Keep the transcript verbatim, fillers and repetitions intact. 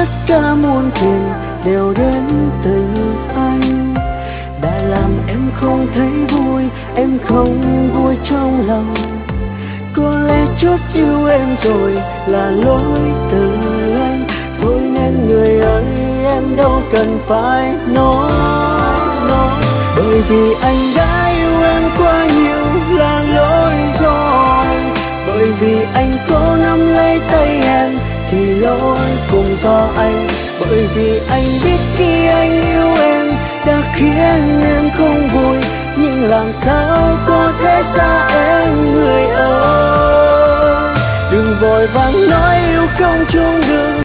tất cả muôn phiền đều đến từ anh. Đã làm em không thấy vui, em không vui trong lòng. Có lẽ chót yêu em rồi là lỗi từ anh. Thôi nên người ơi, em đâu cần phải nói, nói. Bởi vì anh đã yêu em quá nhiều là lỗi do anh. Bởi vì anh có nắm lấy tay em thì lỗi cũng do anh. Bởi vì anh biết khi anh yêu em đã khiến em không vui, nhưng làm sao có thể xa em người ơi. Đừng vội vàng nói yêu không chung đường,